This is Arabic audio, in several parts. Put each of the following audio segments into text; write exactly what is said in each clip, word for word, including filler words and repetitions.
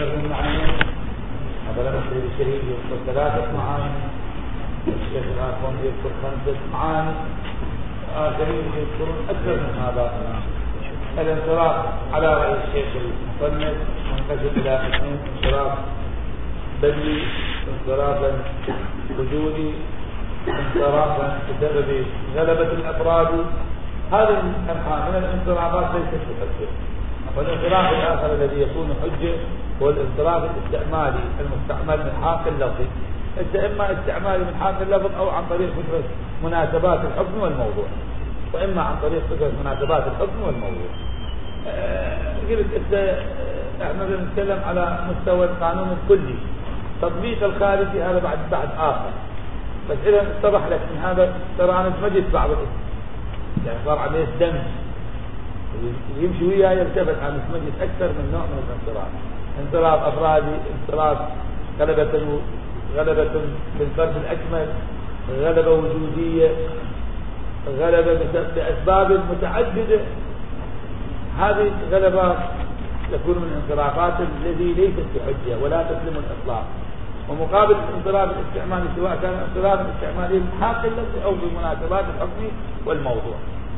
أكثر من معاني. مثلا السيد الشهيد يذكر ثلاثة معاني، الشيخ الآخر يذكر خمسة معاني، آخرين يذكرون أكثر من هذا. الانصراف على رأي الشيخ المصنف منقسم إلى قسمين: انصراف بدني، انصرافا وجودي، انصرافا بسبب غلبة الأفراد. هذه الأنواع من الانصرافات ليست بحجة. والانصراف الآخر الذي يكون حجة هو الانصراف الاستعمالي المستعمل من حاق اللفظ، إما استعمالي من حاق اللفظ أو عن طريق فكرة مناسبات الحكم والموضوع، وإما عن طريق فكرة مناسبات الحكم والموضوع. قلت أه احنا بنتكلم على مستوى القانون الكلي، تطبيق الخارجي هذا بعد بعد آخر. بس إذا اتضح لك من هذا ترى أنا اتمجد بعض الاسم، يعني صار عليه دمج يمشي وياه يلتفت عن اتمجد أكثر من نوع من الانصراف: انصراف أفرادي، انصراف غلبة غلبة بالفرد الأكمل، غلبة وجودية، غلبة بأسباب متعددة. هذه غلبات تكون من انصرافات الذي ليست بحجة ولا تسلم الإطلاق. ومقابل الانصراف الاستعمالي سواء كان انصراف الاستعمالي بحاق اللفظ أو بمناسبات الحكم والموضوع.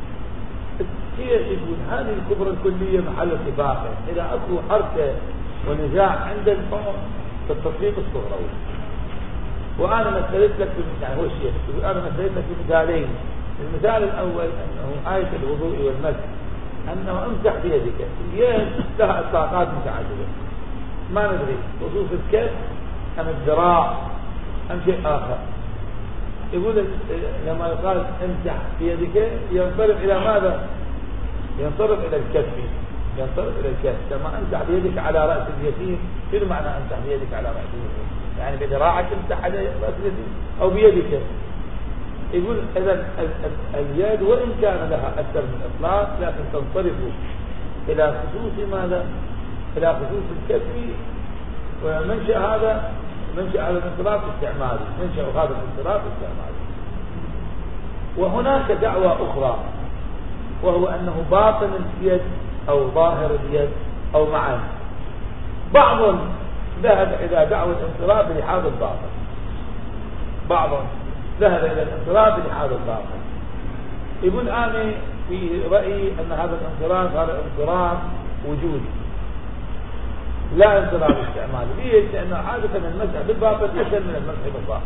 هي يقول هذه الكبرى الكلية محل اتفاق. إذا أكو حركة ونزاع عند القوم في التطبيق الصغروي. وأنا مثلت لك يعني هو الشيخ أنا مثلت لك بمثالين. المثال الأول أنه آية الوضوء والمسح، أنه امسح بيدك. اليد لها إطلاقات متعددة، ما ندري خصوص الكف أم الذراع أم شيء آخر. يقول لما يقال امسح بيدك ينصرف إلى ماذا؟ ينصرف إلى الكف، ينصرف إلى الكف. لما امسح بيدك على رأس اليتيم، شنو معنى امسح بيدك على رأس اليتيم؟ يعني بذراعك امسح على رأس اليتيم أو بيدك. يقول إذا اليد وإن كان لها أكثر من إطلاق لكن تنصرف إلى خصوص ماذا؟ إلى خصوص الكف. ومنشأ هذا منشأ هذا الانصراف استعمالي، منشأ هذا الانصراف استعمالي. وهناك دعوة أخرى وهو أنه باطن اليد أو ظاهر اليد أو معا. بعض ذهب إلى دعوة الانصراف لحاضر الباطن، بعض ذهب إلى الانصراف لحاضر الباطن. يقول أنا في رأيي أن هذا الانصراف هذا انصراف وجودي لا انصراف استعمالي. ليش؟ لأنه عادة المسح بالباطن أسهل من المسح بالظاهر.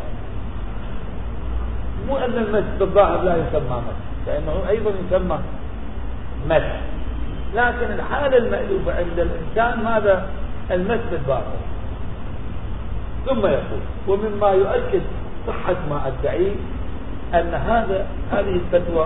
مو أن المسح بالظاهر لا يسمى مسح، لأنه أيضا يسمى مسح، لكن الحالة المألوفة عند الإنسان ماذا؟ المسح بالباطن. ثم يقول ومما يؤكد صحة ما أدعيه أن هذا هذه الفتوى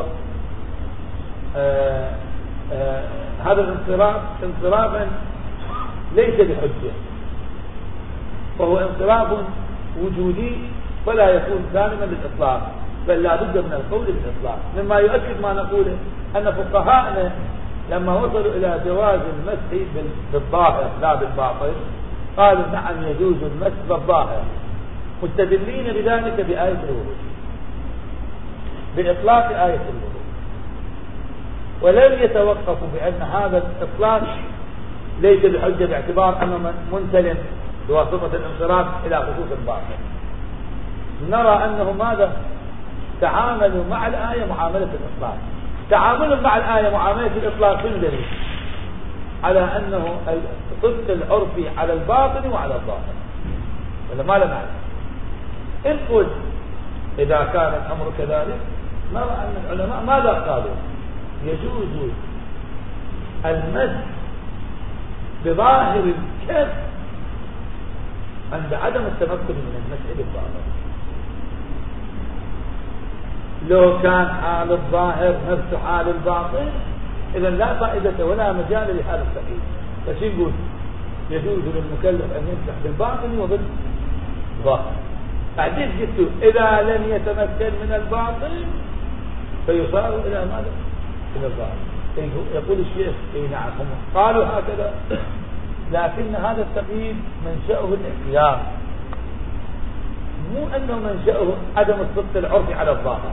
آآ آآ هذا الانصراف انصرافا ليس بحجة، فهو انصراف وجودي فلا يكون سالما للإطلاق، بل لا بد من القول بالإطلاق. مما يؤكد ما نقوله أن فقهاءنا لما وصلوا إلى جواز المسح بالظاهر لا بالباطن قالوا نعم يجوز المسح بالظاهر، مستدلين بذلك بآية الوضوء، بإطلاق آية الوضوء، ولم يتوقفوا بأن هذا الإطلاق ليس بحجة باعتبار أنه منسلم بواسطة الانصراف إلى خصوص الباطن. نرى أنه ماذا؟ تعاملوا مع الآية معاملة الإطلاق. تعاملوا مع الآية معاملة الإطلاق في دليل على أنه الصدق العرفي على الباطن وعلى الظاهر، ولا ما له معنى؟ إن قلت إذا كان الأمر كذلك نرى أن العلماء ماذا قالوا؟ يجوز المسح بظاهر الكف عند عدم التمكن من المسح بالظاهر. لو كان حال الظاهر نفس حال الباطن إذا لا فائدة ولا مجال لهذا التقييد. بس يقول يجوز للمكلف أن يمسح بالباطن وبالظاهر. بعدين قلت إذا لم يتمكن من الباطن فيصار إلى ماذا؟ إلى الظاهر. يقول الشيخ إيه نعم هم قالوا هكذا، لكن هذا التقييد منشأه الاحتياط، مو أنه منشأه عدم الصدق العرفي على الظاهر.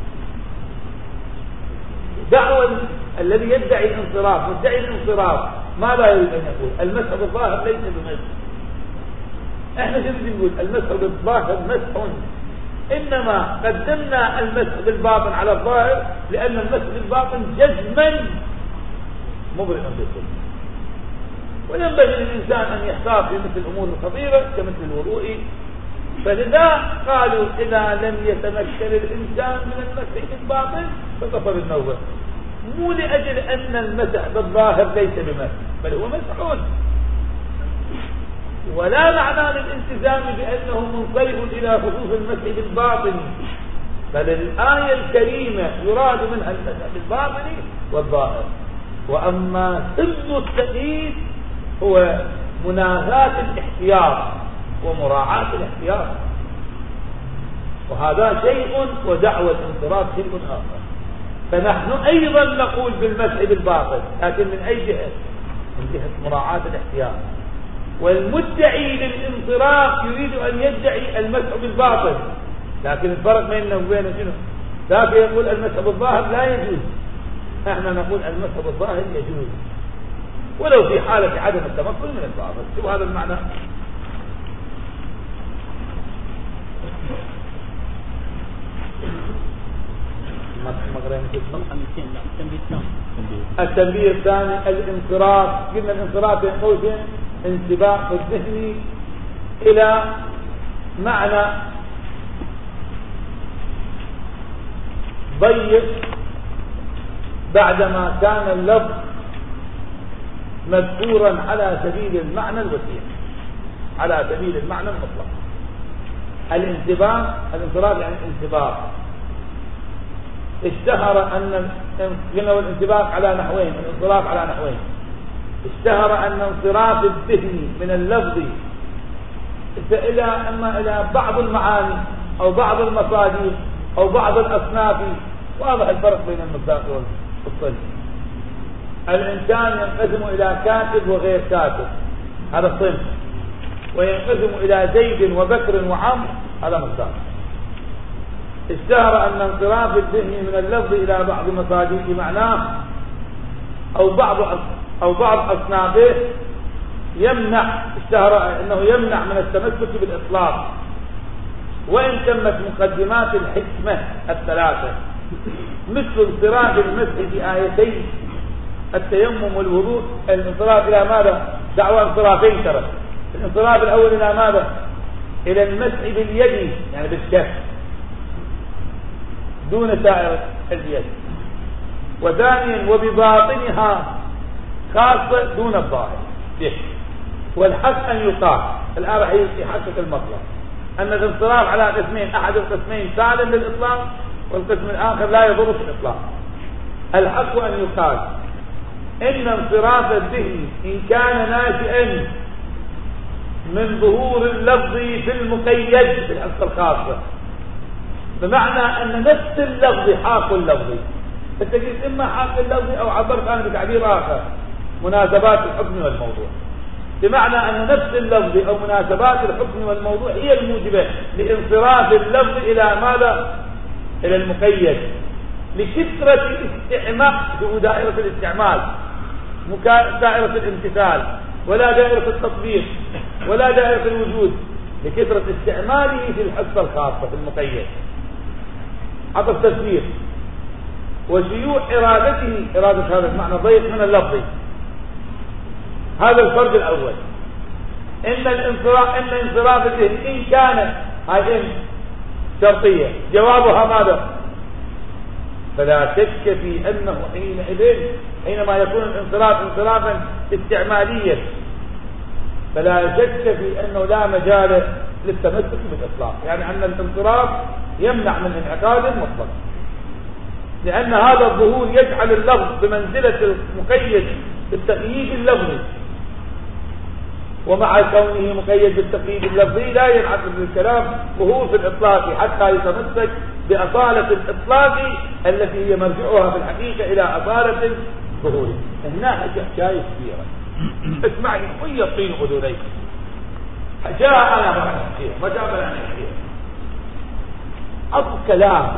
دعوة الذي يدعي الانصراف مدعي الانصراف ما لا يريد أن يقول المسح بالظاهر ليس بمسح، احنا شو بدي نقول؟ المسح بالظاهر مسح، انما قدمنا المسح بالباطن على الظاهر لان المسح بالباطن جزما مبرئ بالكل. وينبغي للانسان ان يحتاط في مثل الامور الخطيره كمثل الوضوء. فلذا قالوا اذا لم يتمكن الانسان من المسح بالباطن فكفر النوبه، مو لاجل ان المسح بالظاهر ليس بمسح بل هو مسح، ولا معنى للالتزام بانه منصرف الى خصوص المسح بالباطن، بل الايه الكريمه يراد منها المسح بالباطن والظاهر. واما سن التأييد هو مناهاة الاحتياط ومراعاة الاحتياط، وهذا شيء ودعوة الانصراف شيء آخر. فنحن أيضا نقول بالمسح بالباطن، لكن من أي جهة؟ من جهة مراعاة الاحتياط. والمدعي للانصراف يريد أن يدعي المسح بالباطن، لكن الفرق بيننا وبين شنو؟ ذاك يقول المسح بالظاهر لا يجوز، احنا نقول المسح بالظاهر يجوز ولو في حالة عدم التمكن من الباطن. شو هذا المعنى؟ التنبيه الثاني الانصراف. قلنا الانصراف بين قوسين انتباه الذهني الى معنى ضيق بعدما كان اللفظ مذكورا على سبيل المعنى الوسيع، على سبيل المعنى المطلق. الانتباه الانصراف يعني انتباه. اشتهر ان الانتباه على نحوين، الانصراف على نحوين. اشتهر ان انصراف الذهن من اللفظ الى اما الى بعض المعاني او بعض المصادر او بعض الاصناف. واضح الفرق بين المصداق والصلب. الانسان ينقسم الى كاتب وغير كاتب، هذا صنف. وينقسم الى زيد وبكر وعمر، هذا مصداق. اشتهر ان انصراف الذهن من اللفظ الى بعض مصادر معناه او بعض او بعض اصنافه يمنع، اشتهر انه يمنع من التمسك بالاطلاق وان تمت مقدمات الحكمه الثلاثه، مثل انصراف المسح في ايتين التيمم والوضوء. الانصراف الى ماذا؟ دعوى انصرافين ترى. الانصراف الاول الى ماذا؟ الى المسح باليد يعني بالكف دون سائر اليد، وثانيا وبباطنها خاصة دون الظاهر. والحق أن يقال الآن راح يحقق المطلب أن الانصراف على قسمين، أحد القسمين سالم للإطلاق والقسم الآخر لا يضر في الإطلاق. الحق أن يقال إن انصراف الذهن إن كان ناشئا من ظهور اللفظ في المقيد في الحصة الخاصة، بمعنى أن نفس اللفظ حاق اللفظ، أنت قلت إما حاق اللفظ أو عبرت عنه بتعبير آخر مناسبات الحكم والموضوع، بمعنى أن نفس اللفظ أو مناسبات الحكم والموضوع هي الموجبة لانصراف اللفظ إلى ماذا؟ إلى المقيد، لكثرة الاستعمال في دائرة الاستعمال، مو دائرة الامتثال ولا دائرة التطبيق ولا دائرة الوجود، لكثرة استعماله في الحصة الخاصة في المقيد عطى التفسير وشيوع إرادته، إرادة هذا المعنى ضيق من اللفظ. هذا الفرد الأول. إن الانصراف إن انصراف الذهن إن كان هاي إن شرطية جوابها ماذا؟ فلا شك في أنه حينئذ حينما يكون الانصراف انصرافا استعماليا فلا شك في أنه لا مجال للتمسك بالإطلاق، يعني أن الانصراف يمنع من انعقاد مطلق، لأن هذا الظهور يجعل اللفظ بمنزلة المقيد بالتقييد اللفظي، ومع كونه مقيد بالتقييد اللفظي لا ينعقد الكلام ظهور في الإطلاق حتى يتمسك بأصالة الإطلاق التي هي مرجعها في الحقيقة إلى أصالة الظهور. هنا حكاية كبيرة اسمعني شوية طين أذنيك. جاء أنا بحكيها ما جاء بلا نحكيها أبو كلام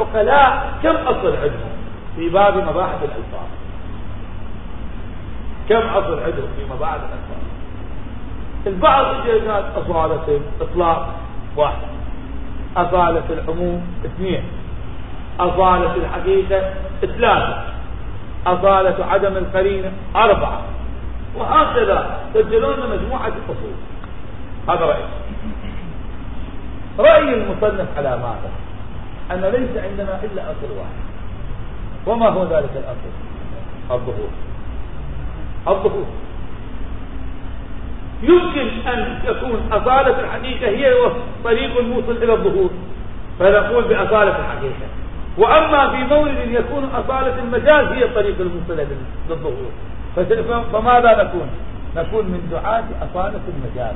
العقلاء كم أصل عندهم في باب مباحث الألفاظ؟ كم عصر عندهم فيما بعد الأسباب. البعض يجي قال أصالة الإطلاق واحد، أصالة العموم اثنين، أصالة الحقيقة ثلاثة، أصالة عدم القرينة أربعة، وهكذا سجلون مجموعة الأصول. هذا رأي. رأي المصنف على ماذا؟ أن ليس عندنا إلا أصل واحد. وما هو ذلك الأصل؟ الظهور. الظهور يمكن أن تكون أصالة الحقيقة هي طريق الموصل إلى الظهور فنقول بأصالة الحقيقة، وأما في مورد يكون أصالة المجاز هي طريق الموصل للظهور، فماذا نكون؟ نكون من دعاة أصالة المجاز،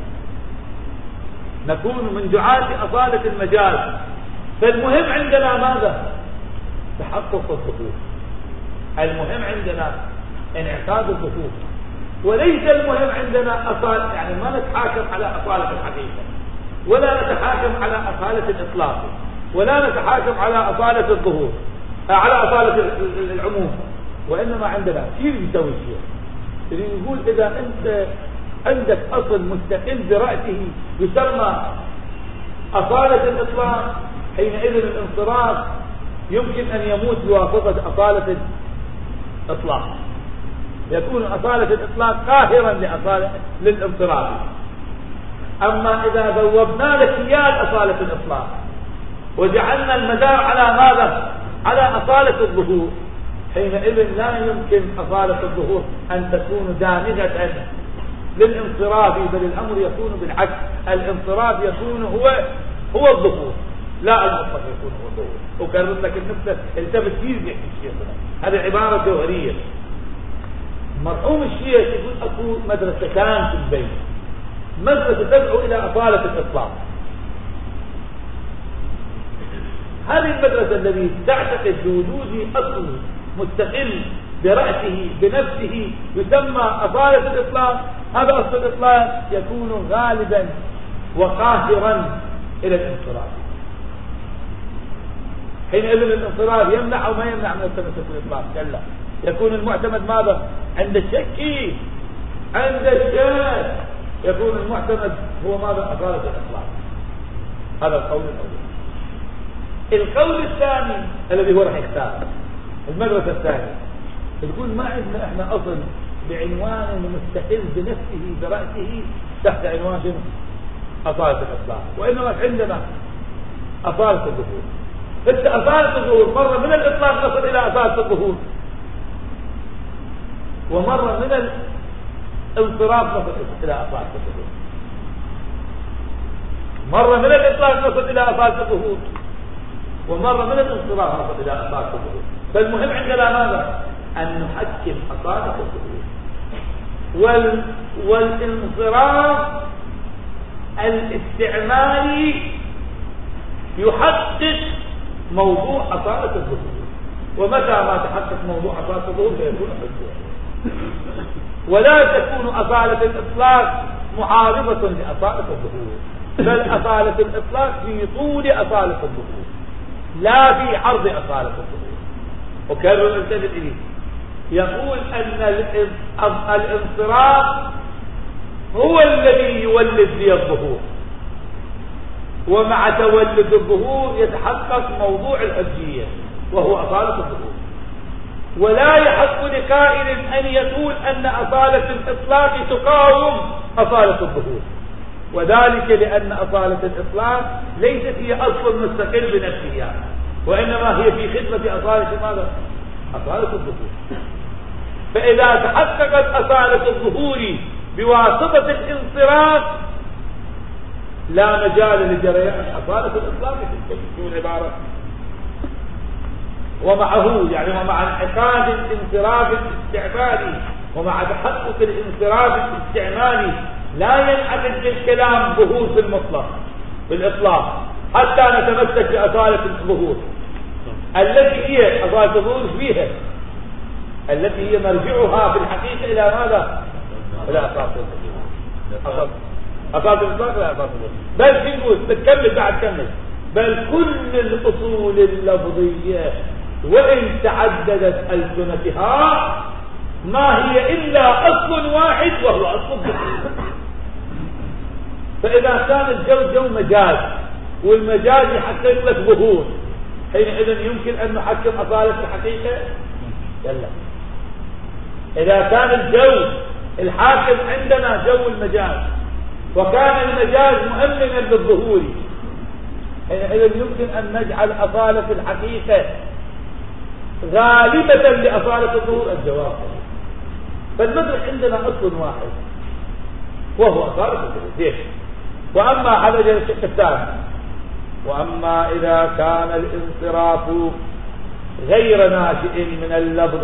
نكون من دعاة أصالة المجاز. فالمهم عندنا ماذا؟ تحقق الظهور. المهم عندنا انعقاد الظهور، وليس المهم عندنا أصالة، يعني ما نتحاكم على أصالة الحقيقة، ولا نتحاكم على أصالة الإطلاق، ولا نتحاكم على أصالة الظهور، على أصالة العموم، وإنما عندنا شيء يسوي شيء يقول إذا أنت عندك أصل مستقل برأسه يسمى أصالة الإطلاق، حينئذ الانصراف يمكن أن يموت بواسطة أصالة الإطلاق، يكون أصالة الإطلاق قاهرا لأصالة للانصراف. أما إذا ذوبنا لكيال أصالة الإطلاق وجعلنا المدار على ماذا؟ على أصالة الظهور، حينئذ لا يمكن أصالة الظهور أن تكون دامغة للانصراف، بل الأمر يكون بالعكس، الانصراف يكون هو هو الظهور، لا المطلق يكون هو الظهور. وكرر لك النقطة التفت كثير بيحكي الشيخ، هذه عبارة جوهرية. مرحوم الشيخ يقول أكو مدرستان في البيت، مدرسة تدعو إلى أصالة الإطلاق، هذه المدرسة التي تعتقد بوجود أصل مستقل برأسه بنفسه يسمى أصالة الإطلاق، هذا أصل الإطلاق يكون غالبا وقاهرا إلى الانصراف، حينئذ الانصراف يمنع أو ما يمنع من التمسك بالإطلاق؟ كلا، يكون المعتمد ماذا؟ عند الشك، عند الشك يكون المعتمد هو ماذا؟ أصالة الإطلاق. هذا القول الأول. القول الثاني الذي هو راح يختار المدرسة الثانية، تقول ما عندنا احنا أصل بعنوان مستقل بنفسه برأسه تحت عنوان شنو؟ أصالة الإطلاق، وإنما عندنا أصالة الظهور. بس أصالة الظهور مرة من الإطلاق نصل إلى أصالة الظهور، ومرة من الانصراف نصل إلى أصالة الظهور، مرة من الإطلاق نصل إلى أصالة الظهور، ومرة من الانصراف نصل إلى أصالة الظهور. فالمهم عندنا ماذا؟ أن نحكم أصالة الظهور، وال... والانصراف الاستعمالي يحقق موضوع أصالة الظهور، ومتى ما تحقق موضوع أصالة الظهور فيكون حجة، ولا تكون أصالة الإطلاق معارضة لأصالة الظهور، بل أصالة الإطلاق في طول أصالة الظهور لا في عرض أصالة الظهور. وكرر الانتبه إليه، يقول أن الانصراف هو الذي يولد لي الظهور، ومع تولد الظهور يتحقق موضوع الحجية وهو أصالة الظهور. ولا يحق لقائل أن يقول أن أصالة الإطلاق تقاوم أصالة الظهور، وذلك لأن أصالة الإطلاق ليست هي أصل مستقل بنفسها، وإنما هي في خدمة أصالة ماذا؟ أصالة الظهور. فإذا تحققت أصالة الظهور بواسطة الانصراف لا مجال لجريان أصالة الإطلاق في العبارة. ومعه يعني ومع انعقاد الانصراف الاستعمالي ومع تحقق الانصراف الاستعمالي لا ينعقد بالكلام ظهور في المطلق بالإطلاق حتى نتمسك بأصالة الظهور التي هي أصالة الظهور فيها، التي هي مرجعها في الحقيقة إلى ماذا؟ إلى أصالة الظهور. أصالة الإطلاق لا أصالة الظهور. بل في نقول بتكمل بعد كمل، بل كل الأصول اللفظية وإن تعددت ألسنتها ما هي إلا أصل واحد وهو أصل الدخول. فإذا كان الجو جو مجاز والمجاز يحقق لك ظهور، حينئذ يمكن أن نحكم أصالة الحقيقة؟ لا. إذا كان الجو الحاكم عندنا جو المجاز وكان المجاز مؤمنا بالظهور، حينئذ يمكن أن نجعل أصالة الحقيقة غالبة لأصالة الظهور؟ الجواب. فالمدرك عندنا أصل واحد وهو أصالة الظهور. وأما هذا الشق الثاني، وأما إذا كان الانصراف غير ناشئ من اللفظ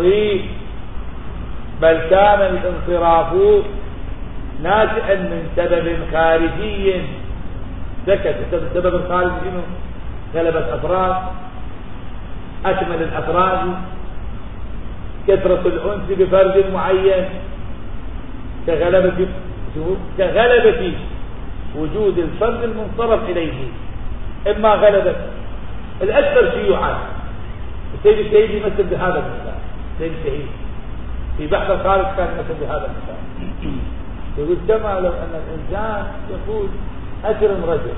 بل كان الانصراف ناشئا من سبب خارجي سكت. السبب الخارجي منه غلبة أفراد، أشمل الأفراد، كثرة الأنس بفرد معين، كغلبة كغلبة وجود الفرد المنصرف إليه. إما غلبة الأكثر شيوعا، السيد الشهيد يمثل بهذا المثال. السيد الشهيد في بحث الخارج كان يمثل بهذا المثال، يقول كما لو أن الإنسان يقول أكرم رجل،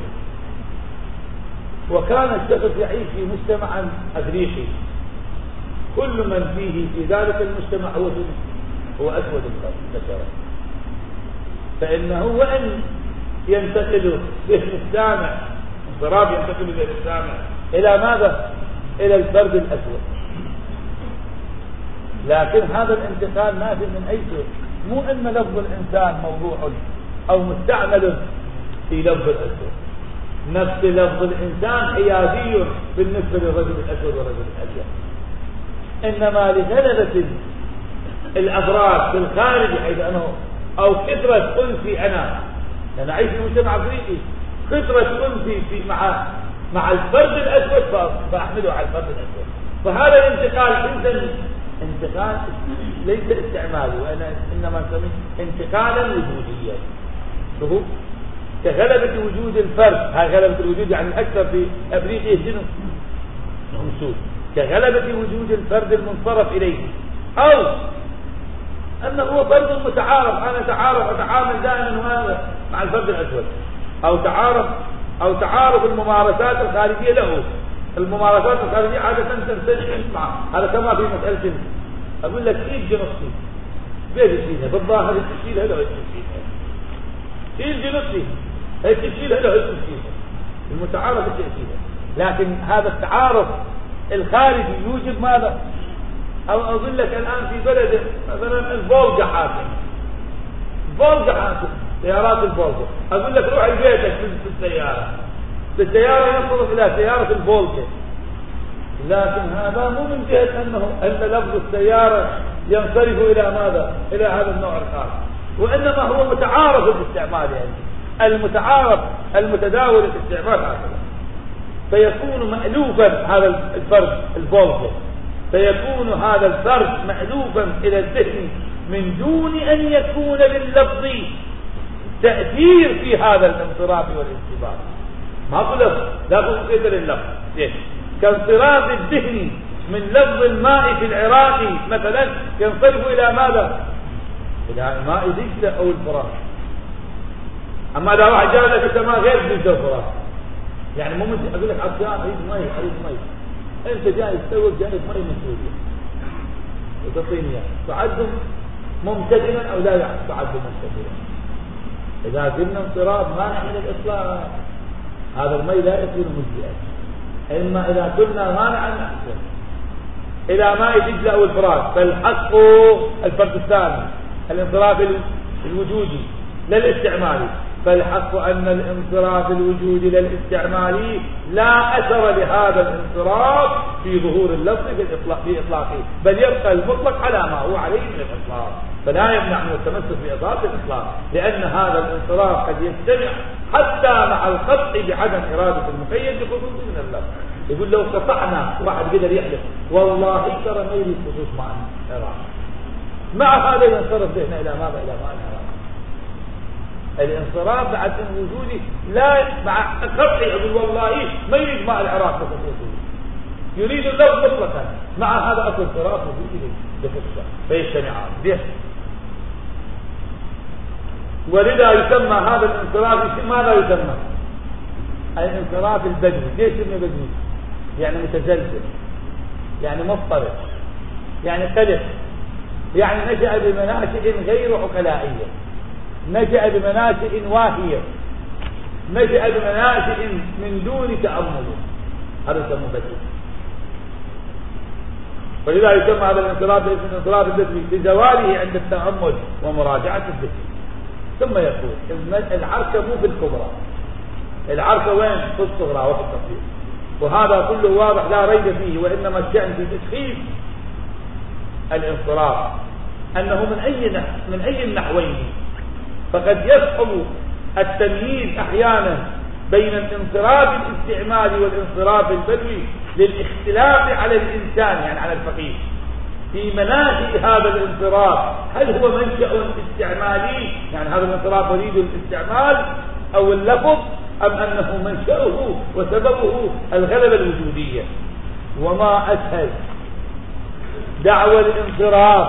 وكان الشخص يعيش في مجتمع أفريقي كل من فيه في ذلك المجتمع هو هو أسود البشرة، فإنه وإن ينتقل به السامع انصراف ينتقل به السامع إلى ماذا؟ إلى الفرد الأسود، لكن هذا الانتقال ناتج من أي شيء؟ مو أن لفظ الإنسان موضوع أو مستعمل في لفظ الأسود، نفس لفظ الإنسان حيادي بالنسبة للرجل الأسود والرجل الأبيض، إنما لغلبة الأفراد في الخارج حيث أنا أو كثرة أنسي أنا أنا أعيش في مجتمع أفريقي، كثرة أنسي في مع مع الفرد الأسود فأحمله على الفرد الأسود. فهذا الانتقال إنسان انتقال ليس استعمالي، وأنا إنما نسميه انتقالا وجوديا. شوفوا كغلبة وجود الفرد، ها غلبة الوجود يعني الأكثر في أفريقيا شنو؟ نسود. كغلبة وجود الفرد المنصرف إليه، أو أنه هو فرد متعارف، أنا أتعارف أتعامل دائما مع الفرد الأسود، أو تعارف أو تعارف الممارسات الخارجية له. الممارسات الخارجية عادة تنسجم معه، هذا كما في مسألة أقول لك إيد جنوبتي بيد تشيلها بالظاهر تشيلها له تشيلها، إيد جنوبتي هي تشيلها له تشيلها، المتعارف تشيلها. لكن هذا التعارف الخارجي يوجب ماذا؟ أو أقول لك الآن في بلد مثلا الفولجا حاكم، الفولجا حاكم سيارات الفولجا، أقول لك روح لبيتك في السيارة، السيارة ينصرف إلى سيارة الفولجا، لكن هذا مو من جهة أنه أن لفظ السيارة ينصرف إلى ماذا؟ إلى هذا النوع الخاص، وإنما هو متعارف الاستعمال، يعني المتعارف المتداول الاستعمال هكذا، فيكون مألوفا هذا الفرد الفولجا، فيكون هذا الفرد مألوفا إلى الذهن من دون أن يكون لللفظ تأثير في هذا الانصراف والانتباه. ما قلت لا قلت لللفظ كانصراف الذهن من لفظ الماء في العراقي مثلا ينصرف إلى ماذا؟ إلى ماء دجلة أو الفرات. أما إذا واحد جاء لك السماء غير دجلة الفرات، يعني مو مثل أقول لك عطيان أريد مي أريد مي، أنت جاي تسوي جايب مي من سوريا وتعطيني إياه، تعد ممتثلا أو لا تعد ممتثلا؟ إذا قلنا انصراف مانع من الإطلاق هذا المي لا يكون مجزئا، إما إذا كنا مانعا نحسن إلى ماء دجلة أو الفرات، فالحق الفرد الثاني الانصراف الوجودي للاستعمالي، فالحق أن الانصراف الوجودي للاستعمالي لا أثر لهذا الانصراف في ظهور اللفظ في إطلاقه، بل يبقى المطلق على ما هو عليه من الإطلاق، فلا يمنع من التمسك بإضافة الإطلاق، لأن هذا الانصراف قد يجتمع حتى مع القطع بعدم إرادة المقيد بخصوص من اللفظ. يقول لو قطعنا واحد قدر يحلف والله ترى ما يريد خصوص مع الإرادة، مع هذا ينصرف ذهنه إلى ماذا؟ إلى ماء الإرادة. الانصراف بعد وجودي لا مع قطعي أقول والله ما يريد ماء العراق بخصوصه، يريد اللفظ مطلقا، مع هذا أكل انصراف وفيه لفقه فيجتمعان به. ولذا يسمى هذا الانصراف ماذا يسمى؟ الانصراف البدوي. ليش اسمه بدوي؟ يعني متزلزل، يعني مضطرب، يعني قلق، يعني نشأ بمناشئ غير عقلائية، نشأ بمناشئ واهية، نشأ بمناشئ من دون تأمل، هذا يسمى بدوي. ولذا يسمى هذا الانصراف باسم الانصراف البدوي لزواله عند التأمل ومراجعة الذكر. ثم يقول العركة مو في الكبرى، العركة وين؟ في الصغرى وفي التصوير. وهذا كله واضح لا ريب فيه، وإنما الشأن في تشخيص الانصراف أنه من أي نحو من أي النحوين. فقد يصعب التمييز أحيانا بين الانصراف الاستعمالي والانصراف البدوي للاختلاف على الإنسان، يعني على الفقيه، في مناشئ هذا الانصراف. هل هو منشأ استعمالي، يعني هذا الانصراف يريد الاستعمال أو اللفظ، أم أنه منشأه وسببه الغلبة الوجودية؟ وما أسهل دعوى الانصراف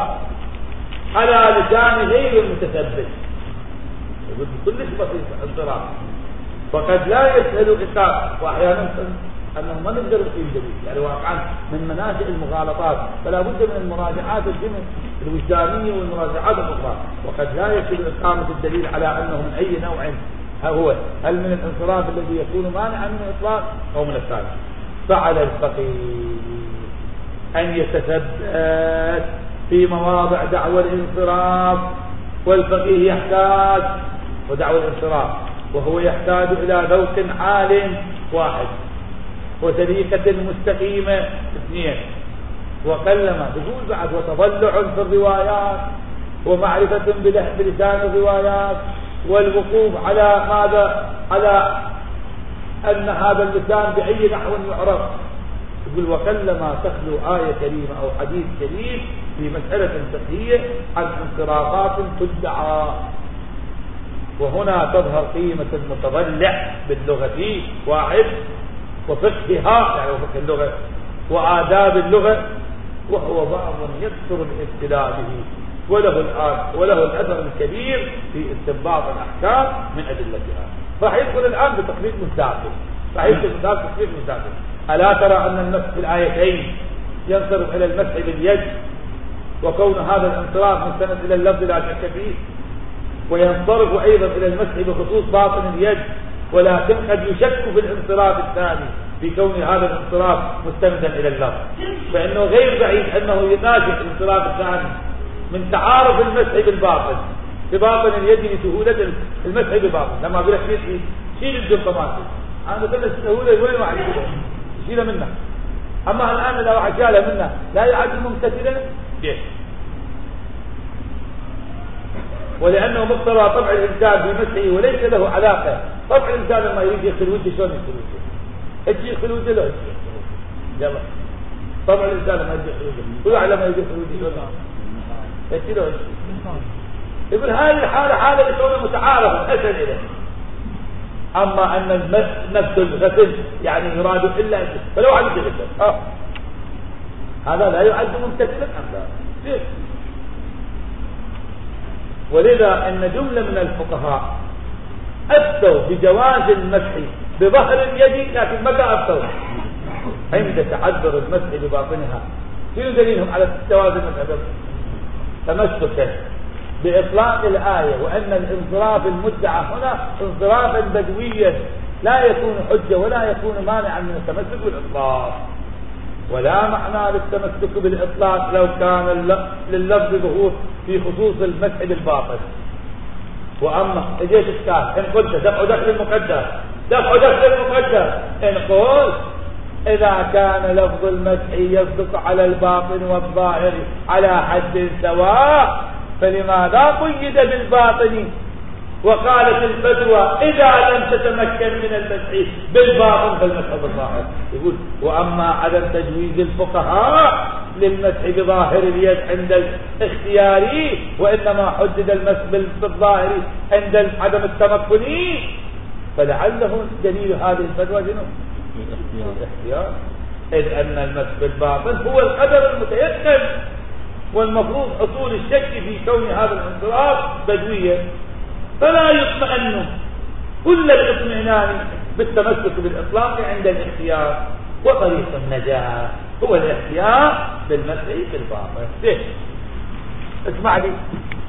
على لسان غير المتثبت، يقول كلش بسيط انصراف، فقد لا يسهل إقامة. وأحيانا أنه ما نقدر نقيم دليل، يعني واقعا من مناشئ المغالطات، فلا بد من المراجعات الجمع الوجدانية والمراجعات الأخرى. وقد لا يسهل إقامة الدليل على أنه من أي نوع هو، هل من الانصراف الذي يكون مانعا من الإطلاق أو من الثاني. فعلى الفقيه أن يتثبت في مواضع دعوى الانصراف، والفقيه يحتاج ودعوى الانصراف وهو يحتاج إلى ذوق عال واحد، وسليقة مستقيمة اثنين، وقلما تقول بعد وتضلع في الروايات، ومعرفة بلسان الروايات، والوقوف على ماذا؟ على أن هذا اللسان بأي نحو يعرف. يقول وقلما تخلو آية كريمة أو حديث كريم في مسألة فقهية عن انصرافات تدعى. وهنا تظهر قيمة المتضلع باللغة واحد، وفقهها يعني وفقه اللغة، وآداب اللغة، وهو بعض يكثر الابتلاء به، وله الآن وله الأثر الكبير في استنباط الأحكام من أدلتها. راح يدخل الآن بتقليد مستعقل، راح يدخل بتقليد مستعقل. ألا ترى أن المسح في الآيتين ينصرف إلى المسح باليد، وكون هذا الانصراف مستند إلى اللفظ لا شك فيه، وينصرف أيضا إلى المسح بخصوص باطن اليد، ولكن قد يشك في الانصراف الثاني في كون هذا الانصراف مستندا إلى اللفظ، فإنه غير بعيد أنه يناشئ الانصراف الثاني من تعارف المسح بالباطن بباطن اليد لسهولة المسح بالباطن. لما أقول لك شيل الجلطمات، أنا قلت السهولة وين واحد يشيلها منها، أما الآن لو عشالها منها لا يعد ممتثلا ليش؟ ولأنه مقتضى طبع الإنسان بمسحه وليس له علاقة. طبع الإنسان لما يريد يغسل وجهه شلون يغسل وجهه؟ ايش يغسل وجهه له؟ يلا طبع الإنسان لما يريد يغسل وجهه، كل واحد لما يريد يغسل وجهه شلون؟ ايش له؟ يقول هذه الحالة حالة لكونه متعارف أسهل إليه. أما أن نفس الغسل يعني يراد إلا فلو عاد يغسل آه. هذا لا يعد ممتثلا أم لا؟ ليش؟ ولذا أن جملة من الفقهاء أفتوا بجواز المسح بظهر اليد، لكن متى أفتوا؟ عند تعذر المسح بباطنها. شنو دليلهم على جواز المسح؟ تمسكا بإطلاق الآية، وأن الانصراف المدعى هنا انصرافا بدويا لا يكون حجة ولا يكون مانعا من التمسك بالإطلاق، ولا معنى للتمسك بالإطلاق لو كان لللفظ ظهور في خصوص المسح بالباطن. وأما اجيت اشكال إن قلت دفع دخل المقدر دفع دخل المقدر إن قلت إذا كان لفظ المسح يصدق على الباطن والظاهر على حد سواء، فلماذا قيد بالباطن وقالت الفتوى إذا لم تتمكن من المسح بالباطن فالمسح بالظاهر؟ يقول وأما عدم تجويز الفقهاء للمسح بظاهر اليد عند الاختياري، وإنما حدد المسح بالظاهر عند عدم التمكن، فلعله دليل هذه الفتوى شنو؟ الاختيار. إذ أن المس بالباطن هو القدر المتيقن، والمفروض حصول الشك في كون هذا الانصراف بدويا، فلا يطمئن كل الاطمئنان بالتمسك بالإطلاق عند الاختيار، وطريق النجاة هو الاختيار بالمسح بالباطن. ليش؟ اسمع لي،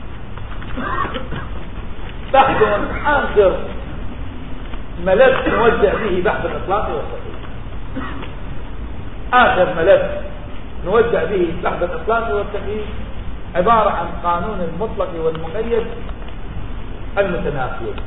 بحث آخر ملف نوزع به بحث الإطلاق والتقييد. آخر ملف نوزع به بحث الإطلاق والتقييد عبارة عن قانون المطلق والمقيد المتنافيين.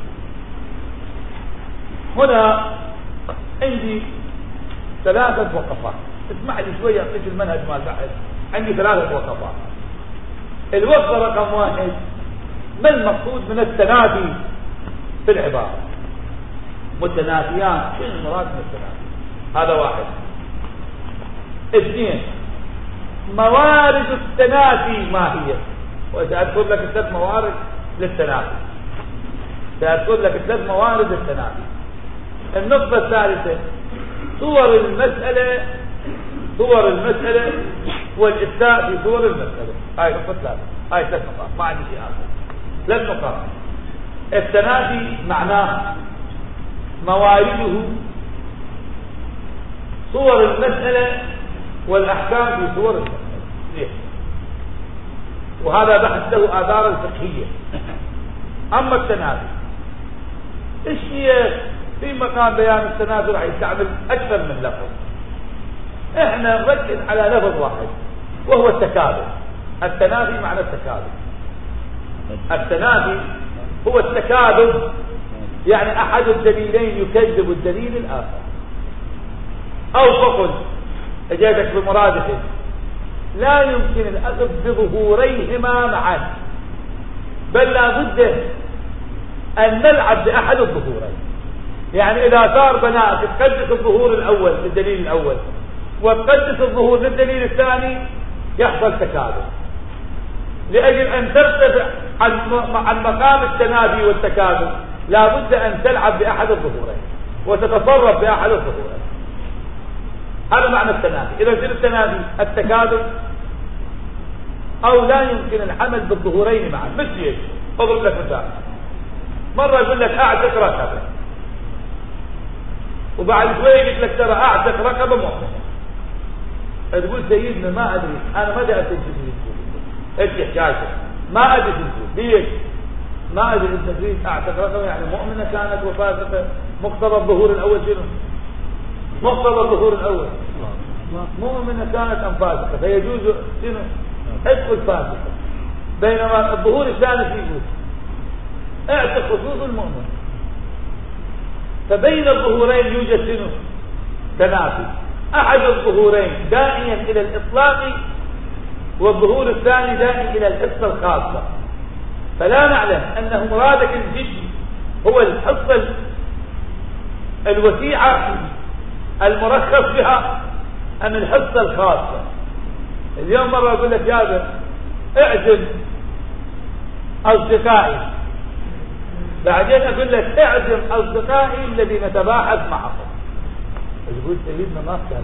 هنا عندي ثلاثة وقفات، اسمع لي شوية أعطيك المنهج مال البحث. عندي ثلاثة وقفات. الوقفة رقم واحد، ما المقصود من التنافي في العبارة؟ متنافيان، شنو المراد من التنافي؟ هذا واحد. اثنين، موارد التنافي ما هي؟ وسأذكر لك ثلاث موارد للتنافي، سأذكر لك ثلاث موارد للتنافي. النقطة الثالثة، صور المسألة صور المسألة والإفتاء في صور المسألة. هاي نقطة ثلاثة، هاي ثلاث نقاط، ما عندي شيء آخر. ثلاث نقاط. التنافي معناه موارده صور المسألة والأحكام في صور المسألة. ليه؟ وهذا بحث له آثار الفقهية. أما التنافي إيش هي؟ في مقام بيان التنافي راح يستعمل أكثر من لفظ، إحنا نركز على لفظ واحد وهو التكاذب. التنافي معنى التكاذب. التنافي هو التكاذب، يعني أحد الدليلين يكذب الدليل الآخر. أو فقل أجابك بمرادفه، لا يمكن الأخذ بظهوريهما معا، بل لا بد أن نلعب بأحد الظهورين. يعني إذا صار بناء تقدس الظهور الأول للدليل الأول وتقدس الظهور للدليل الثاني، يحصل تكاذب. لأجل أن ترتفع عن مقام التنافي والتكاذب لا بد أن تلعب بأحد الظهورين وتتصرف بأحد الظهورين. هذا معنى التنافي. إذا كان التنافي التكاذب أو لا يمكن العمل بالظهورين معا. مثل ايش؟ أضرب لك مثال. مرة يقول لك أعتق رقبة، وبعد شوية يقول لك ترى أعتق رقبة مؤمنة. تقول سيدنا ما أدري، أنا ما أدري أنت ايش حكايتك، ما أدري تقول ليش، ما أدري أنت تريد أعتق رقبة يعني مؤمنة كانت وفاسقة. مقتضى الظهور الأول شنو؟ مقتضى الظهور الأول مؤمنة كانت أم فاسقة، فيجوز شنو؟ عتق الفاسقة. بينما الظهور الثاني يقول اعتق خصوص المؤمن. فبين الظهورين يوجد شنو؟ تنافي. أحد الظهورين داعيا إلى الإطلاق، والظهور الثاني داعي إلى الحصة الخاصة. فلا نعلم أنه مرادك الجدي هو الحصة الوسيعة المرخص بها أم الحصة الخاصة. اليوم مرة أقول لك جابر اعزم أصدقائي، بعدين أقول لك اعزم أصدقائي الذي نتباحث معهم. تقول سيدنا ما كان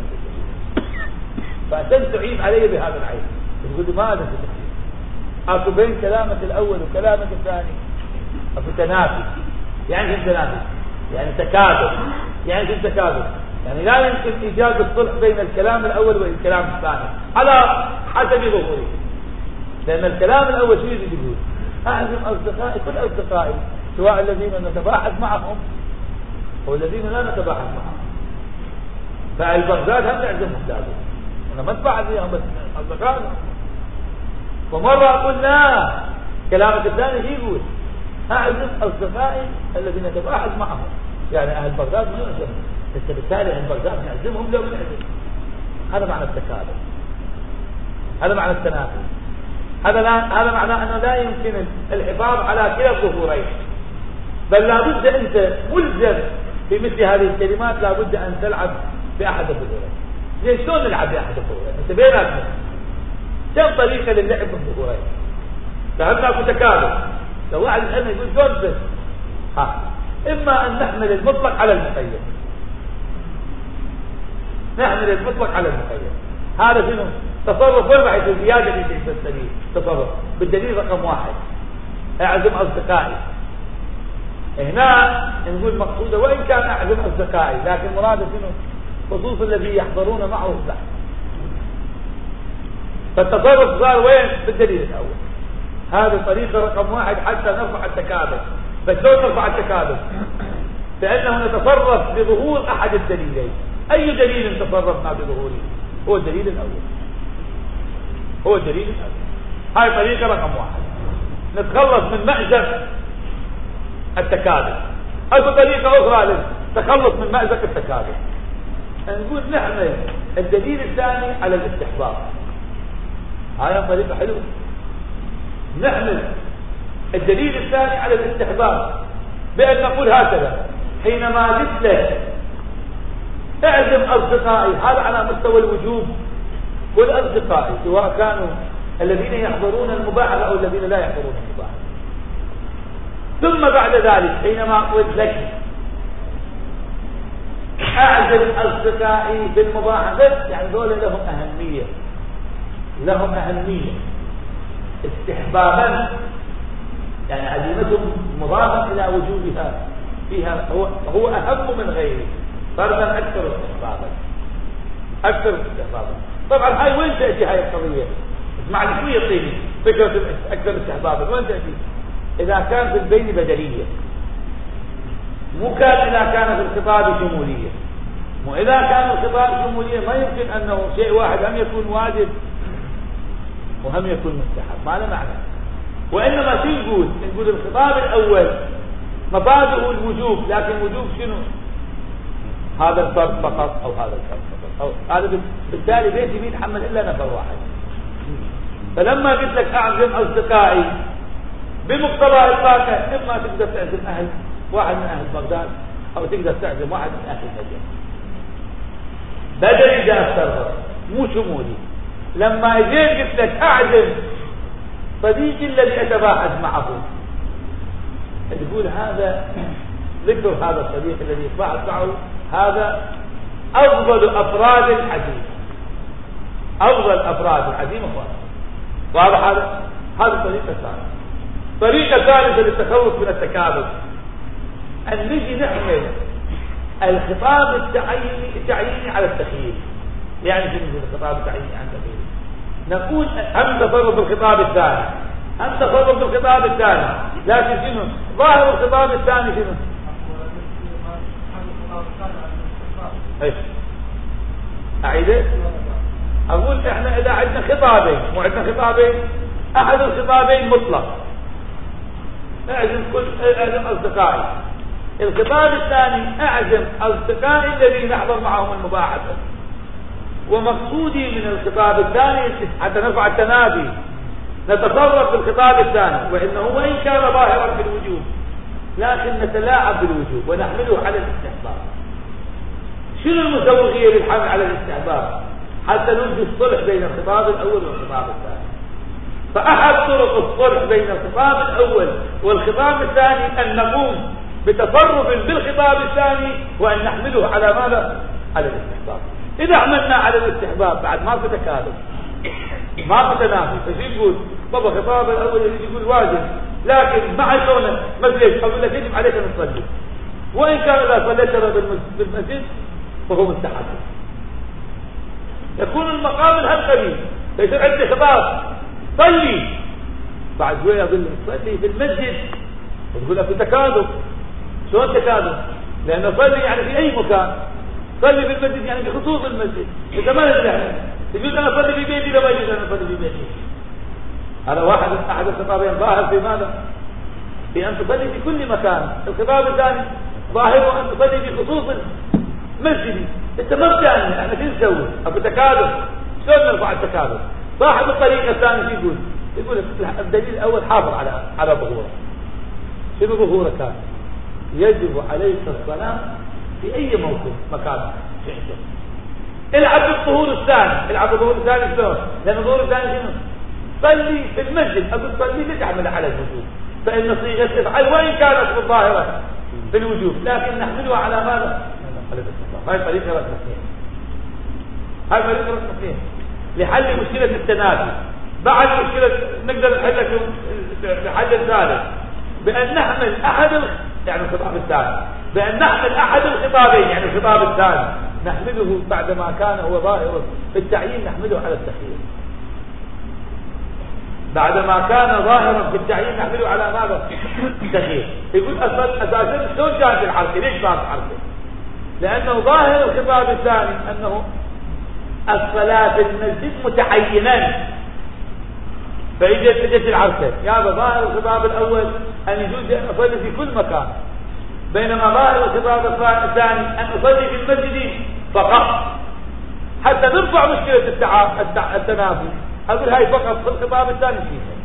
فأنت تعيب علي بهذا العيب. تقول ما هذا التحديد. أكو بين كلامك الأول وكلامك الثاني أكو تنافي. يعني شو تنافي؟ يعني تكاذب. يعني شو تكاذب؟ يعني لا يمكن إيجاد الصلح بين الكلام الأول والكلام الثاني على حسب ظهوره. لأن الكلام الأول شو يقول؟ أعزم أصدقائي، كل أصدقائي، سواء الذين نتباحث معهم أو الذين لا نتباحث معهم. فالبغداد هم نعزمهم لازم، أنا ما اتباحث فيهم بس أصدقائنا. ومرة أقول لا، كلامك الثاني شو يقول؟ أعزم أصدقائي الذين نتباحث معهم، يعني أهل بغداد ما يعزمهم، بالتالي أهل بغداد نعزمهم لو نعزم. هذا معنى التكاذب، هذا معنى التنافي، هذا لا هذا معناه أنه لا يمكن الحفاظ على كلا الظهورين، بل لا بد أنت ملزم في مثل هذه الكلمات لا بد أن تلعب بأحد الظهورين. ليش شلون نلعب بأحد الظهورين؟ أنت بيناتنا كم طريقة للعب بالظهورين؟ فهمنا أكو تكاذب. لو واحد يسألنا يقول شلون بس؟ ها، إما أن نحمل المطلق على المقيد، نحمل المطلق على المقيد. هذا شنو؟ تصرف وين بحيث الزيادة في الدليل تصرف بالدليل رقم واحد اعزم اصدقائي. هنا نقول مقصودة وإن كان أعزم أصدقائي، لكن مراده شنو؟ خصوص الذي يحضرون معه البحث. فالتصرف صار وين؟ بالدليل الأول. هذه طريقة رقم واحد حتى نرفع التكابر. فشلون نرفع التكابر؟ فإنه نتصرف بظهور أحد الدليلين. أي دليل تصرفنا بظهوره؟ هو الدليل الأول. هو الدليل الأول. هاي طريقة رقم واحد نتخلص من مأزق التكابر. أو طريقة أخرى للتخلص من مأزق التكابر، نقول نحمل الدليل الثاني على الاستحباب. هاي طريقة حلوة. نحمل الدليل الثاني على الاستحباب بأن نقول هكذا: حينما قلت له اعزم أصدقائي، هذا على مستوى الوجوب. كل أصدقائي سواء كانوا الذين يحضرون المباحث أو الذين لا يحضرون المباحث. ثم بعد ذلك حينما قلت لك اعزم أصدقائي بالمباحثة، يعني دول لهم أهمية، لهم أهمية استحبابا، يعني عزيمتهم مضافا إلى وجوبها فيها، هو, هو أهم من غيره، فردا أكثر استحبابا أكثر استحبابا. طبعا هاي وين تأتي هاي القضية؟ اسمع لي شوية يعطيني فكرة أكثر استحبابا وين تأتي؟ إذا كان في البين بدلية، مو كان إذا كان في الخطاب شمولية. وإذا كان الخطاب شمولية ما يمكن أنه شيء واحد هم يكون واجب وهم يكون مستحب، ما له معنى. وإنما شو نقول؟ نقول الخطاب الأول مفاده الوجوب، لكن وجوب شنو؟ هذا الفرد فقط أو هذا الفرد فقط، أو هذا بالتالي بيتي مين يتحمل إلا نفر واحد. فلما قلت لك أعزم أصدقائي بمقتضى الطاقة، إما تقدر تعزم أهل واحد من أهل بغداد أو تقدر تعزم واحد من أهل النجف. بدل إذا أفترض مو شمولي. لما جيت قلت لك أعزم صديقي الذي أتباحث معه، تقول هذا ذكر هذا الصديق الذي يتباحث معه هذا أفضل أفراد العزيمة، أفضل أفراد العزيمة. واضح هذا؟ هذه الطريقة الثانية. طريقة ثالثة للتخلص من التكابر، أن نجي نحمل الخطاب التعييني التعييني على التخيير. يعني شنو الخطاب التعييني على التخيير؟ نقول هم تصرف بالخطاب الثاني، هم تصرف بالخطاب الثاني، لكن شنو ظاهر الخطاب الثاني؟ شنو؟ ايش؟ أعيده؟ أقول إحنا إذا عندنا خطابين، مو عندنا خطابين، أحد الخطابين مطلق، أعزم كل أعزم أصدقائي. الخطاب الثاني أعزم أصدقائي الذين نحضر معهم المباحثة. ومقصودي من الخطاب الثاني حتى نرفع التنادي نتصرف بالخطاب الثاني، وإنه وإن كان ظاهرا بالوجوب لكن نتلاعب بالوجوب ونحمله على الاستحباب. شنو المسوغية للحمل على الاستحباب؟ حتى نوجد الصلح بين الخطاب الأول والخطاب الثاني. فأحد طرق الصلح بين الخطاب الأول والخطاب الثاني أن نقوم بتصرف بالخطاب الثاني وأن نحمله على ماذا؟ على الاستحباب. إذا عملنا على الاستحباب بعد ما في تكالب، ما في تنافي، فشي يقول طب خطاب الأول اللي يقول واجب، لكن مع كونه مسجد أقول لك يجب عليك أن تصلي، وإن كان إذا صليت بالمسجد فهو مستحب. يكون المقام هالقريب، فيصير عندي خطاب صلي، بعد شوية أقول لك صلي في المسجد، وتقول لك تكالب. شلون تكالب؟ لأنه صلي يعني في أي مكان، صلي في المسجد يعني بخصوص المسجد. إذا ما ندري تقول أنا أصلي في بيتي، لا ما يجوز أنا أصلي في بيتي. هذا واحد أحد الخطابين ظاهر في ماذا؟ في أن تصلي في كل مكان. الخطاب الثاني ظاهره أن تصلي في خصوص المسجد. أنت ما بتعني أنا شو نسوي؟ أبو تكالب. شلون نرفع التكالب؟ صاحب الطريقة الثاني يقول يقول الدليل الأول حافظ على على ظهوره. شنو ظهوره كان؟ يجب عليك الصلاة في أي موقف مكان شئته. العب بالظهور الثاني، العب بالظهور الثاني شلون؟ لأن الظهور الثاني شنو؟ صلي في المسجد. أقول صلي ليش أعمل على الوجوب؟ فإن صيغة افعل وإن كانت بالظاهرة بالوجوب، لكن نحملها على ماذا؟ على الاستحباب. هاي طريقة رقم اثنين. هاي مريض رقم اثنين لحل مشكلة التنافي. بعد مشكلة نقدر نحلها بحل الثالث بأن نحمل أحد يعني الخطاب الثاني بأن نحمل أحد الخطابين يعني الخطاب الثاني نحمله بعدما كان هو ظاهر في التعيين نحمله على التخيير. بعدما كان ظاهرا في التعيين نحمله على ماذا؟ التخيير. يقول أساسا شلون كانت الحركة؟ ليش كانت الحركة؟ لأنه ظاهر الخطاب الثاني أنه الصلاة في المسجد متعينا فإجت اجت الحركة. هذا ظاهر الخطاب الأول أن يجوز أن أصلي في كل مكان بينما ظاهر الخطاب الثاني أن أصلي في المسجد فقط حتى نرفع مشكلة التنافي. أقول هاي فقط في الخطاب الثاني فيها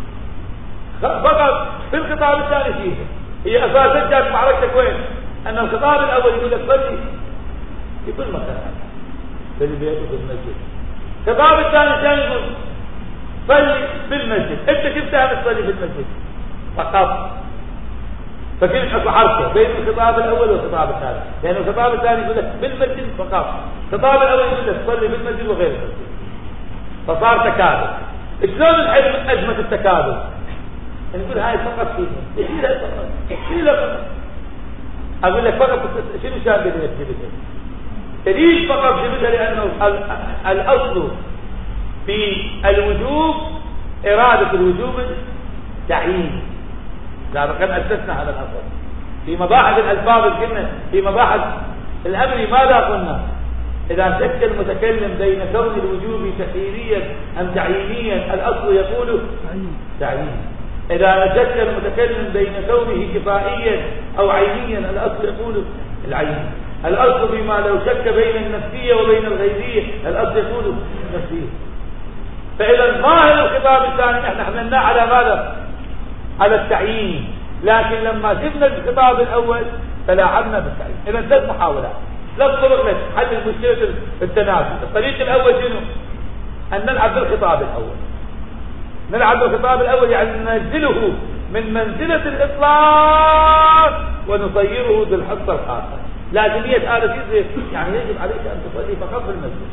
فقط في الخطاب الثاني فيها هي أساسا جاءت معركتك وين؟ أن الخطاب الأول يقول لك صلي في كل مكان في البيت وفي المسجد. الخطاب الثاني كان يقول صلي في المسجد. أنت جبتها بتصلي في المسجد فقط. فكيف حصل حركة بين الخطاب الأول والخطاب الثاني؟ لأن يعني الخطاب الثاني يقول لك بالمسجد فقط الخطاب الأول يقول لك صلي في المسجد وغير المسجد فصار تكادل. شلون نحل أزمة التكادل؟ نقول هاي فقط فيها يشيلها فقط يشيلها فقط. أقول لك فقط شنو شان بدي جبتها؟ ليش فقط جبتها؟ لأنه الأصل في الوجوب إرادة الوجوب تعيين. سابقا أسسنا هذا الأصل في مباحث الألفاظ الكلمة. في مباحث الأمر ماذا قلنا؟ إذا شك المتكلم بين كون الوجوب تخييريا أم تعيينيا الأصل يقول تعيين. إذا شك المتكلم بين كونه كفائيا أو عينيا الأصل يقول العين. الأصل فيما لو شك بين النفسية وبين الغيبية الأصل يقول النفسية. فإذا ظاهر الخطاب الثاني احنا حملناه على ماذا؟ على التعيين. لكن لما شفنا الخطاب الأول تلاعبنا بالتعيين. إذا ثلاث محاولات ثلاث طرق لحل مشكلة التنافي. الطريق الأول شنو؟ أن نلعب بالخطاب الأول. نلعب بالخطاب الأول يعني ننزله من منزلة الإطلاق ونصيره بالحصة الخاصة. لازمية هذا شيء يعني يجب عليك أن تصلي فقط في المسجد.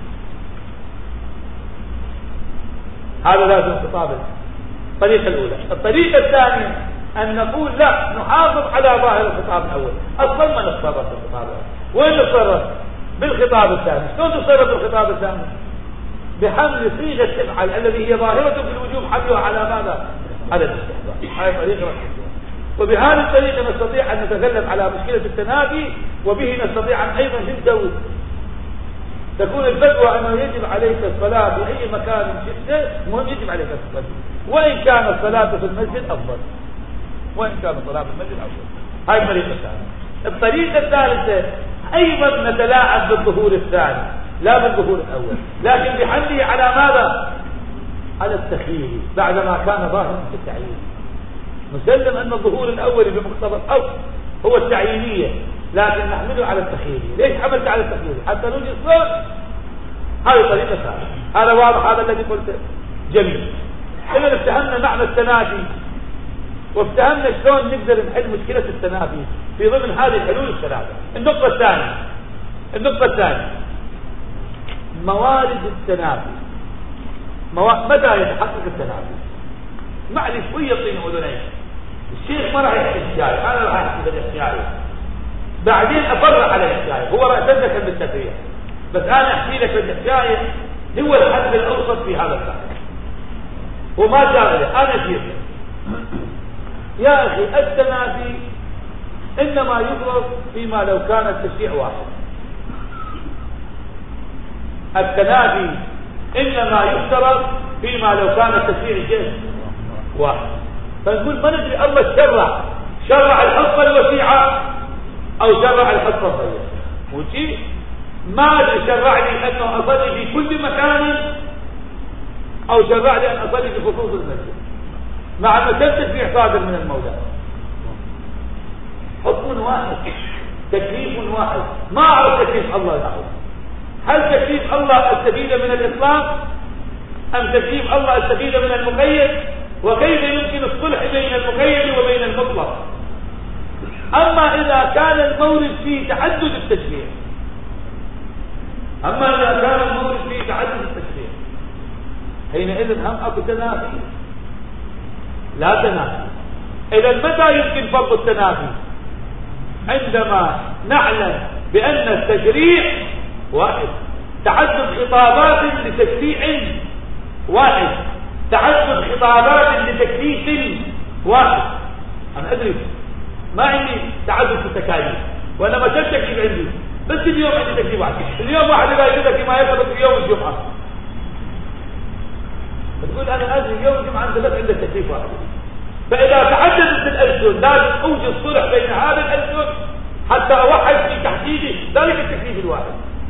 هذا لازم الخطاب الطريقة الأولى. الطريقة الثانية أن نقول لا نحافظ على ظاهر الخطاب الأول. أصلا ما نتصرف بالخطاب الأول. وين نتصرف؟ بالخطاب الثاني. شلون نتصرف بالخطاب الثاني؟ بحمل صيغة تفعل الذي هي ظاهرة في الوجوب حملها على ماذا؟ على الاستحباب. هذه طريقة رئيسية. وبهذه الطريقة نستطيع أن نتغلب على مشكلة التنافي وبه نستطيع أن أيضا نسوي تكون الفتوى أنه يجب عليك الصلاة في أي مكان شئت. مهم يجب عليك الصلاة وإن كان الصلاة في المسجد أفضل. وإن كان الصلاة في المسجد أفضل. هاي الطريقة الثانية. الطريقة الثالثة أيضا نتلاعب بالظهور الثاني لا بالظهور الأول لكن بحمله على ماذا؟ على التخيير بعدما كان ظاهرا في التعيين. نسلم أن الظهور الأول بمقتضى الأصل هو التعيينية لكن نحمله على التخيير. ليش حملت على التخيير؟ حتى نوجد صوت. هذه طريقة ثانية. هذا واضح هذا الذي قلته جميل. إذا افتهمنا معنى التنافي وافتهمنا شلون نقدر نحل مشكلة التنافي في ضمن هذه الحلول الثلاثة. النقطة الثانية النقطة الثانية موارد التنافي. مو... متى يتحقق التنافي؟ معلش شوي يعطيني اذنين. الشيخ ما راح يحكي الحكايه انا راح احكي بالحكايه بعدين افرع على الحكايه. هو راح يتذكر بالتفريع بس انا احكي لك الحكايه هو الحد الاوسط في هذا البحث وما شاغله. انا شيخ يا اخي التنافي انما يفرض فيما لو كان التشريع واحد. التنافي انما يفترض فيما لو كان التشريع شيء واحد. فنقول ما ندري الله شرع شرع الحصة الوسيعة او شرع الحصة الضيقة وشي ما ادري شرع لي انه اصلي في كل مكان او شرع لي ان اصلي في خصوص المسجد مع ان التشريع صادر من المولى. حكم واحد تكليف واحد. ما اعرف تكليف الله يعود. هل تكليف الله استفيد من الاطلاق ام تكليف الله استفيد من المقيد؟ وكيف يمكن الصلح بين المقيد وبين المطلق؟ اما اذا كان المورد فيه تعدد التشريع أما إذا كان المورد فيه تعدد التشريع حينئذ هم أكو تنافي، لا تنافي. إذا متى يمكن فرض التنافي؟ عندما نعلم بأن التشريع واحد، تعدد خطابات لتشريع واحد، تعدد خطابات لتكليف واحد. أنا أدري ما عندي تعدد في التكاليف، وأنا ما شفت تكليف عندي، بس اليوم عندي تكليف واحد. اليوم واحد لا يجب لك ما يثبت في يوم الجمعة، تقول أنا أدري يوم الجمعة عندي بس عندك تكليف واحد. فإذا تعددت الألسن لازم أوجد صلح بين هذه الألسن حتى أوحد في تحديد ذلك التكليف الواحد.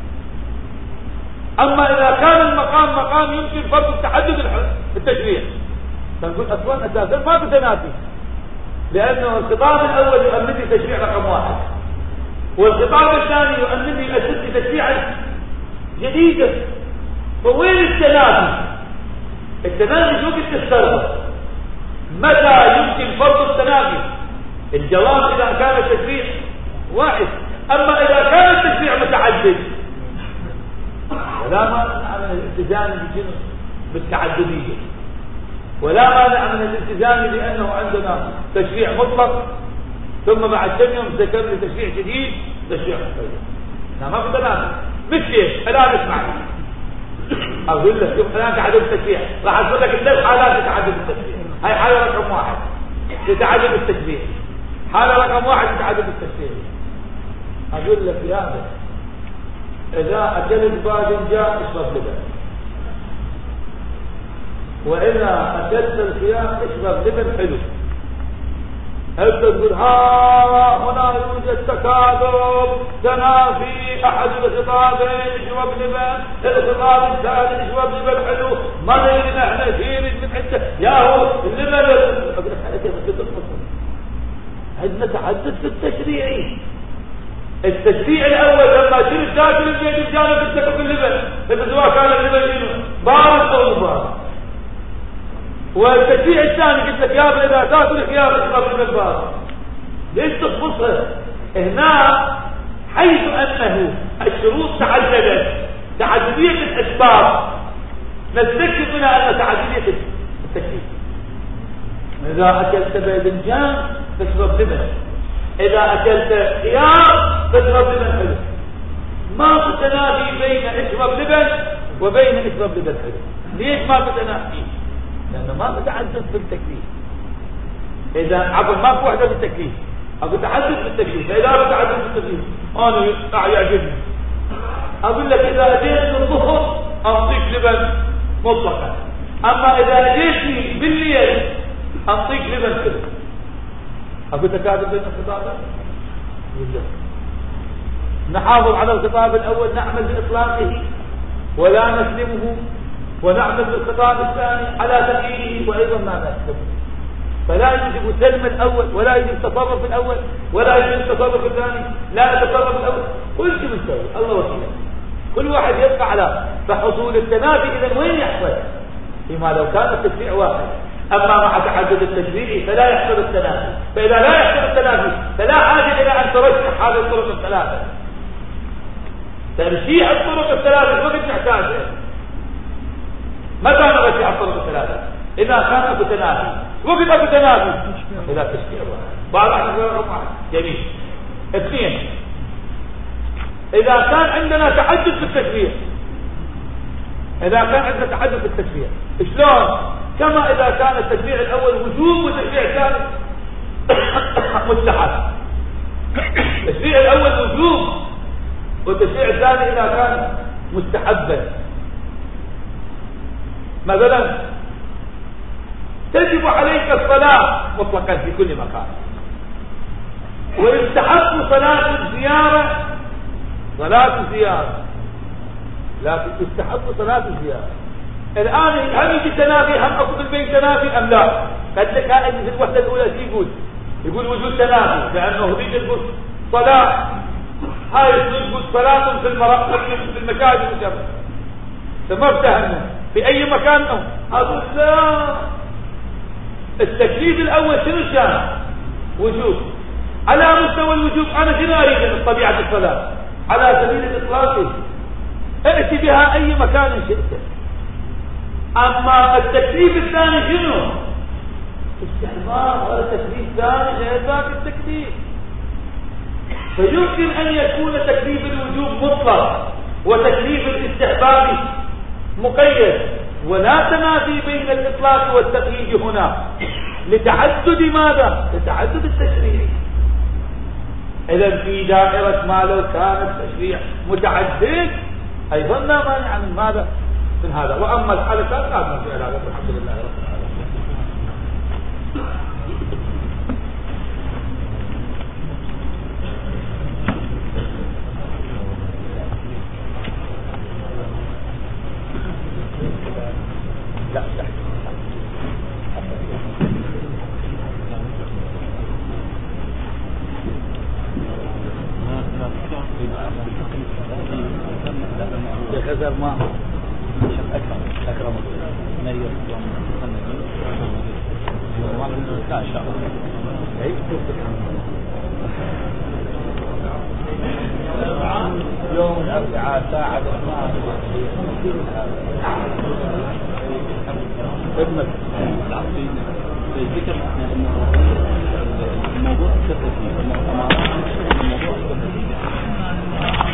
أما إذا كان المقام مقام يمكن فرض تعدد التشريع، فنقول أصلا أساسا ما تتنافي، لأنه الخطاب الأول يؤمن لي تشريع رقم واحد، والخطاب الثاني يؤمن لي أسس تشريعا جديدة. فوين التنافي؟ التنافي شو قد تسترضى؟ متى يمكن فرض التنافي؟ الجواب إذا كان التشريع واحد. أما إذا كان التشريع متعدد ولا مانع من الالتزام بالتعددية، ولا مانع من الالتزام بأنه عندنا تشريع مطلق ثم بعد كم يوم ذكر لي تشريع جديد تشريع مقيد. لا ما في تنافي. مثل الآن اسمعني أقول لك شوف الآن تعدد التشريع، راح أقول لك ثلاث حالات لتعدد التشريع. هاي حالة رقم واحد لتعدد التشريع، حالة رقم واحد لتعدد التشريع. أقول لك يا أخي إذا أكلت باذنجان اشرب لبن، وإذا أكلت الخيار اشرب لبن حلو. أنت تقول ها هنا يوجد تكاذب تنافي، أحد الخطابين اشرب لبن، الخطاب الثاني اشرب لبن حلو، ما نريد احنا شيء من حتى يا هو اللبن. عندنا تعدد في التشريع. التشريع الأول لما يصير الشاكل الجيد الجانب التكب اللبن، إذا سواء كان اللبن بارد أو مبارد. والتشريع الثاني قلت لك يا ابن إذا تاكل الخيار اشرب لبن بارد. ليش تخبصها؟ هنا حيث أنه الشروط تعددت تعددية الأسباب، نستكشف منها أن تعددية التشريع. إذا أكلت باذنجان تشرب لبن، إذا أكلت خيار تشرب لبن حلو. ما في تنافي بين اشرب لبن وبين اشرب لبن حلو. ليش ما في تنافي؟ لأنه ما في تعدد في التكليف. إذا عفوا ما في وحدة في التكليف، أقول تعدد في التكليف. فإذا في تعدد في التكليف أنا يعجبني أقول لك إذا أجيت الظهر أعطيك لبن مطلقا، أما إذا أجيتني بالليل أعطيك لبن حلو. أقول تكاذب بين الخطابين؟ نحافظ على الخطاب الأول نعمل بإطلاقه ولا نسلمه، ونعمل بالخطاب الثاني على تغييره وأيضا ما نسلمه. فلا يجب سلم الأول ولا يجب تصرف الأول ولا يجب تصرف الثاني، لا نتصرف الأول. كل شيء مستوي الله وكيله، كل واحد يبقى على فحصول التنافي. إذا وين يحصل؟ فيما لو كان التشريع واحد. أما مع تعدد التشريع فلا يحصل التنافي. فإذا لا يحصل التنافي فلا حاجة إلى أن ترشح هذه الطرق الثلاثة. ترشيح الطرق الثلاثة وقت نحتاجها. متى نرشح الطرق الثلاثة؟ إذا كان أبو تنافي. وقت أبو تنافي إذا تشريع واحد. بعض رقم واحد. جميل. اثنين، إذا كان عندنا تعدد في التشريع، إذا كان عندنا تعدد في التشريع شلون؟ كما إذا كان التشريع الأول وجوب والتشريع الثاني مستحب. التشريع الأول وجوب والتشريع الثاني إذا كان مستحبا. مثلا تجب عليك الصلاة مطلقا في كل مكان، ويستحب صلاة الزيارة صلاة الزيارة، لكن يستحب صلاة الزيارة. الآن هل يجي تنافي؟ هم أكو بالبيت تنافي أم لا؟ قد لك هذا في الوحدة الأولى يقول يقول وجود تنافي، لأنه بيجي يقول صلاة هاي يقول صلاة في المرأة في المكان المجرد فما افتهمنا في أي مكان أو أقول لا. التكليف الأول شنو كان؟ وجود. على مستوى الوجوب أنا شنو أريد من طبيعة الصلاة؟ على سبيل الإطلاق ائت بها أي مكان شئت. أما التكليف الثاني شنو؟ استحباب. هذا تكليف ثاني غير ذاك التكليف. فيمكن أن يكون تكليف الوجوب مطلق وتكليف الاستحباب مقيد، ولا تنافي بين الإطلاق والتقييد هنا لتعدد ماذا؟ لتعدد التشريع. إذا في دائرة ما لو كان التشريع متعدد أيضا لا مانع من ماذا؟ من هذا. وأما الحالة لا تعمل في هذا. الحمد لله رب العالمين. لا لا خزر ما أكرم أكرم مريض لا إن شاء الله. يوم الأربعاء ساعة خدمة العقيدة ذكر الموضوع السفري المؤتمرات الموضوع السفري